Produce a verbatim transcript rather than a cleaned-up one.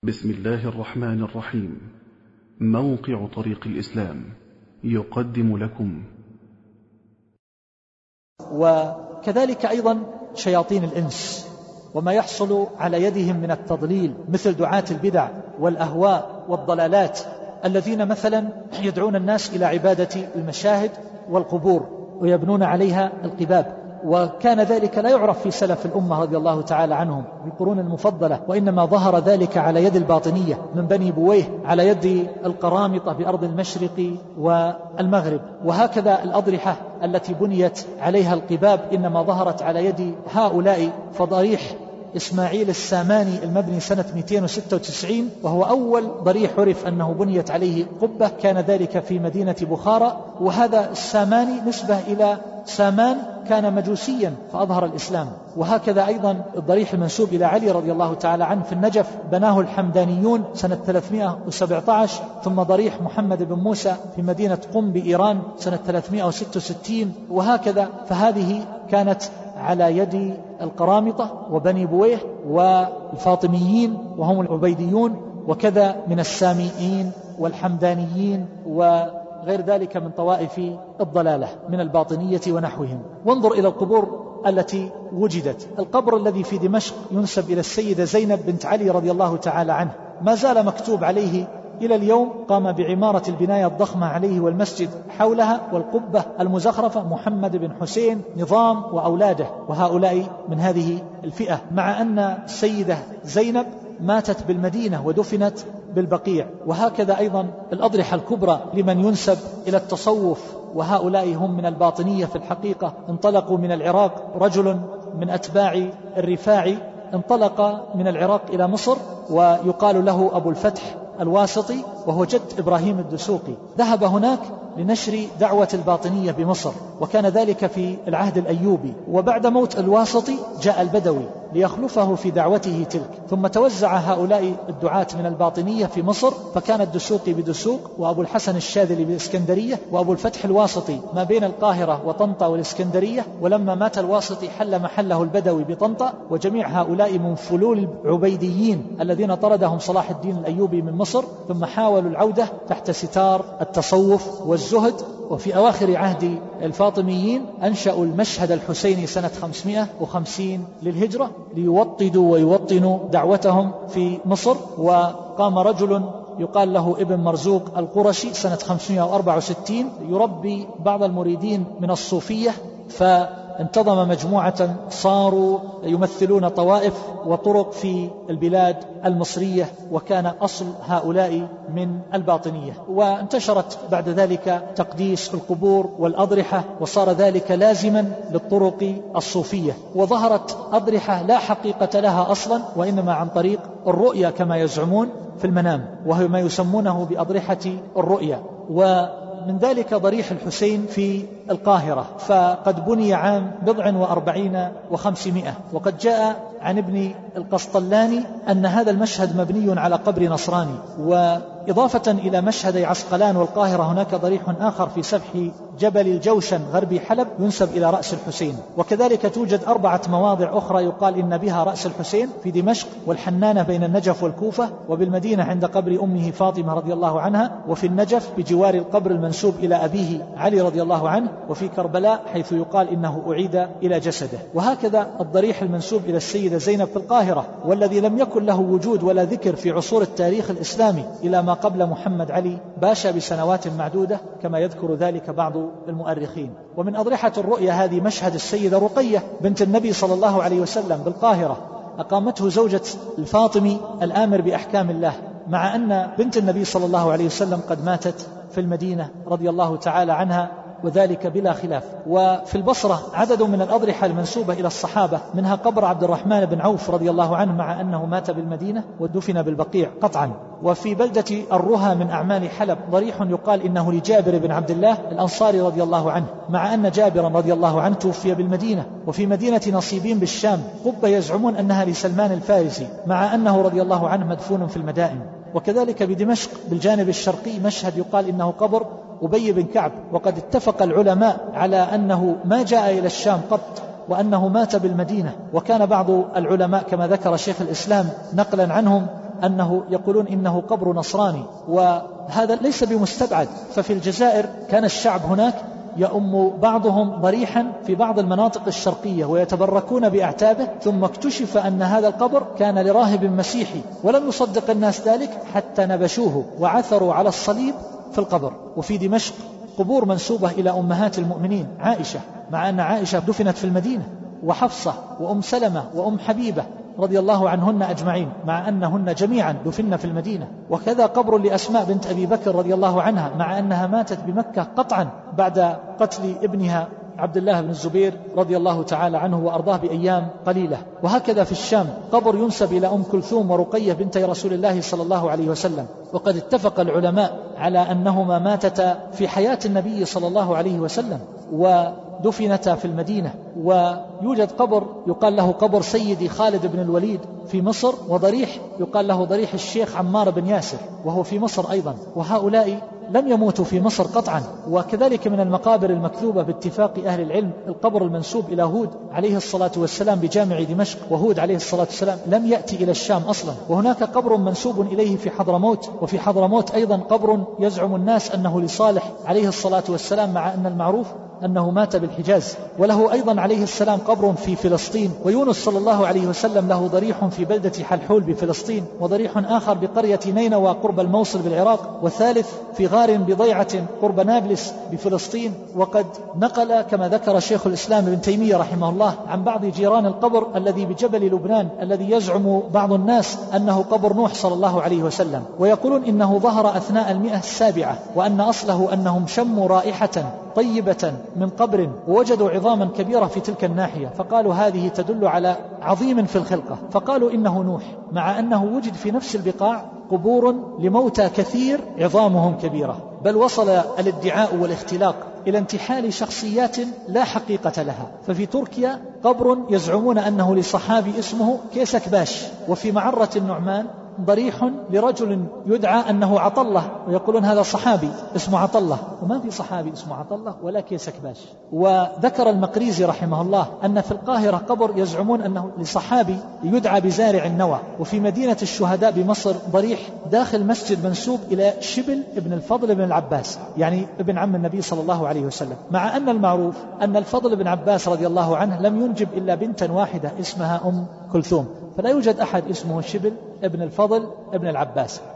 بسم الله الرحمن الرحيم. موقع طريق الإسلام يقدم لكم. وكذلك أيضا شياطين الإنس وما يحصل على يدهم من التضليل، مثل دعاة البدع والأهواء والضلالات الذين مثلا يدعون الناس إلى عبادة المشاهد والقبور ويبنون عليها القباب. وكان ذلك لا يعرف في سلف الأمة رضي الله تعالى عنهم في القرون المفضلة، وإنما ظهر ذلك على يد الباطنية من بني بويه، على يد القرامطة بأرض المشرق والمغرب. وهكذا الأضرحة التي بنيت عليها القباب إنما ظهرت على يد هؤلاء. فضريح إسماعيل الساماني المبني سنة مئتين وستة وتسعين، وهو أول ضريح عرف أنه بنيت عليه قبة، كان ذلك في مدينة بخارى. وهذا الساماني نسبة إلى سامان كان مجوسيا فأظهر الإسلام. وهكذا أيضا الضريح المنسوب إلى علي رضي الله تعالى عنه في النجف بناه الحمدانيون سنة ثلاثمائة وسبعة عشر. ثم ضريح محمد بن موسى في مدينة قم بإيران سنة ثلاثمائة وستة وستين. وهكذا فهذه كانت على يد القرامطة وبني بويه والفاطميين وهم العبيديون، وكذا من الساميين والحمدانيين وغير ذلك من طوائف الضلالة من الباطنية ونحوهم. وانظر إلى القبور التي وجدت. القبر الذي في دمشق ينسب إلى السيدة زينب بنت علي رضي الله تعالى عنه، ما زال مكتوب عليه إلى اليوم. قام بعمارة البناية الضخمة عليه والمسجد حولها والقبة المزخرفة محمد بن حسين نظام وأولاده، وهؤلاء من هذه الفئة، مع أن السيدة زينب ماتت بالمدينة ودفنت بالبقيع. وهكذا أيضا الأضرحة الكبرى لمن ينسب إلى التصوف، وهؤلاء هم من الباطنية في الحقيقة. انطلقوا من العراق، رجل من أتباع الرفاعي انطلق من العراق إلى مصر، ويقال له أبو الفتح الواسطي، وهو جد إبراهيم الدسوقي. ذهب هناك لنشر دعوة الباطنية بمصر، وكان ذلك في العهد الأيوبي. وبعد موت الواسطي جاء البدوي ليخلفه في دعوته تلك، ثم توزع هؤلاء الدعاة من الباطنية في مصر، فكان الدسوقي بدسوق، وأبو الحسن الشاذلي بالإسكندرية، وأبو الفتح الواسطي ما بين القاهرة وطنطا والإسكندرية. ولما مات الواسطي حل محله البدوي بطنطا. وجميع هؤلاء من فلول العبيديين الذين طردهم صلاح الدين الأيوبي من مصر، ثم حاولوا العودة تحت ستار التصوف والزهد. وفي أواخر عهد الفاطميين أنشأوا المشهد الحسيني سنة خمسمائة وخمسين للهجرة ليوطدوا ويوطنوا دعوتهم في مصر. وقام رجل يقال له ابن مرزوق القرشي سنة خمسمائة وأربعة وستين يربي بعض المريدين من الصوفية، فانتظم مجموعة صاروا يمثلون طوائف وطرق في البلاد المصرية، وكان أصل هؤلاء من الباطنية. وانتشرت بعد ذلك تقديس القبور والأضرحة، وصار ذلك لازما للطرق الصوفية. وظهرت أضرحة لا حقيقة لها أصلا، وإنما عن طريق الرؤيا كما يزعمون في المنام، وهو ما يسمونه بأضرحة الرؤيا. ومن ذلك ضريح الحسين في القاهرة، فقد بني عام بضع وأربعين وخمسمائة. وقد جاء عن ابن القسطلاني أن هذا المشهد مبني على قبر نصراني. وإضافة إلى مشهدي عسقلان والقاهرة هناك ضريح آخر في سفح جبل الجوشن غربي حلب ينسب إلى رأس الحسين. وكذلك توجد أربعة مواضع أخرى يقال إن بها رأس الحسين، في دمشق والحنانة بين النجف والكوفة، وبالمدينة عند قبر أمه فاطمة رضي الله عنها، وفي النجف بجوار القبر المنسوب إلى أبيه علي رضي الله عنه، وفي كربلاء حيث يقال إنه أعيد إلى جسده. وهكذا الضريح المنسوب إلى السيدة زينب في القاهرة، والذي لم يكن له وجود ولا ذكر في عصور التاريخ الإسلامي إلى ما قبل محمد علي باشا بسنوات معدودة كما يذكر ذلك بعض المؤرخين. ومن أضرحة الرؤيا هذه مشهد السيدة رقية بنت النبي صلى الله عليه وسلم بالقاهرة، أقامته زوجة الفاطمي الآمر بأحكام الله، مع أن بنت النبي صلى الله عليه وسلم قد ماتت في المدينة رضي الله تعالى عنها، وذلك بلا خلاف. وفي البصرة عدد من الأضرحة المنسوبة إلى الصحابة، منها قبر عبد الرحمن بن عوف رضي الله عنه، مع أنه مات بالمدينة ودفن بالبقيع قطعا. وفي بلدة الرها من أعمال حلب ضريح يقال إنه لجابر بن عبد الله الأنصاري رضي الله عنه، مع أن جابرا رضي الله عنه توفي بالمدينة. وفي مدينة نصيبين بالشام قبة يزعمون أنها لسلمان الفارسي، مع أنه رضي الله عنه مدفون في المدائن. وكذلك بدمشق بالجانب الشرقي مشهد يقال إنه قبر أبي بن كعب، وقد اتفق العلماء على أنه ما جاء إلى الشام قط، وأنه مات بالمدينة. وكان بعض العلماء كما ذكر شيخ الإسلام نقلا عنهم أنه يقولون إنه قبر نصراني، وهذا ليس بمستبعد. ففي الجزائر كان الشعب هناك يؤم بعضهم ضريحا في بعض المناطق الشرقية ويتبركون بأعتابه، ثم اكتشف أن هذا القبر كان لراهب مسيحي، ولم يصدق الناس ذلك حتى نبشوه وعثروا على الصليب في القبر. وفي دمشق قبور منسوبة إلى أمهات المؤمنين، عائشة، مع أن عائشة دفنت في المدينة، وحفصة وأم سلمة وأم حبيبة رضي الله عنهن أجمعين، مع أنهن جميعا دفن في المدينة. وكذا قبر لأسماء بنت أبي بكر رضي الله عنها، مع أنها ماتت بمكة قطعا بعد قتل ابنها عبد الله بن الزبير رضي الله تعالى عنه وأرضاه بأيام قليلة. وهكذا في الشام قبر ينسب إلى أم كلثوم ورقية بنتي رسول الله صلى الله عليه وسلم، وقد اتفق العلماء على أنهما ماتتا في حياة النبي صلى الله عليه وسلم ودفنتا في المدينة. ويوجد قبر يقال له قبر سيدي خالد بن الوليد في مصر، وضريح يقال له ضريح الشيخ عمار بن ياسر وهو في مصر أيضا، وهؤلاء لم يموتوا في مصر قطعا. وكذلك من المقابر المكذوبة باتفاق أهل العلم القبر المنسوب إلى هود عليه الصلاة والسلام بجامع دمشق، وهود عليه الصلاة والسلام لم يأتي إلى الشام أصلا. وهناك قبر منسوب إليه في حضرموت، وفي حضرموت أيضا قبر يزعم الناس أنه لصالح عليه الصلاة والسلام، مع أن المعروف أنه مات بالحجاز. وله أيضا عليه السلام قبر في فلسطين. ويونس صلى الله عليه وسلم له ضريح في بلدة حلحول بفلسطين، وضريح آخر بقرية نينوى قرب الموصل بالعراق، وثالث في غار بضيعة قرب نابلس بفلسطين. وقد نقل كما ذكر شيخ الإسلام ابن تيمية رحمه الله عن بعض جيران القبر الذي بجبل لبنان الذي يزعم بعض الناس أنه قبر نوح صلى الله عليه وسلم، ويقولون إنه ظهر أثناء المئة السابعة، وأن أصله أنهم شموا رائحة طيبة من قبر ووجدوا عظاما كبيرة في تلك الناحية، فقالوا هذه تدل على عظيم في الخلقة، فقالوا إنه نوح، مع أنه وجد في نفس البقاع قبور لموتى كثير عظامهم كبيرة. بل وصل الادعاء والاختلاق إلى انتحال شخصيات لا حقيقة لها. ففي تركيا قبر يزعمون أنه لصحابي اسمه كيسك باش، وفي معرة النعمان ضريح لرجل يدعى أنه عطلة، ويقولون هذا صحابي اسمه عطلة، وما في صحابي اسمه عطلة ولا كيسك باش. وذكر المقريزي رحمه الله أن في القاهرة قبر يزعمون أنه لصحابي يدعى بزارع النوى. وفي مدينة الشهداء بمصر ضريح داخل مسجد منسوب إلى شبل ابن الفضل بن العباس، يعني ابن عم النبي صلى الله عليه وسلم، مع أن المعروف أن الفضل بن عباس رضي الله عنه لم ينجب إلا بنتا واحدة اسمها أم كلثوم، فلا يوجد أحد اسمه شبل ابن الفضل ابن العباس.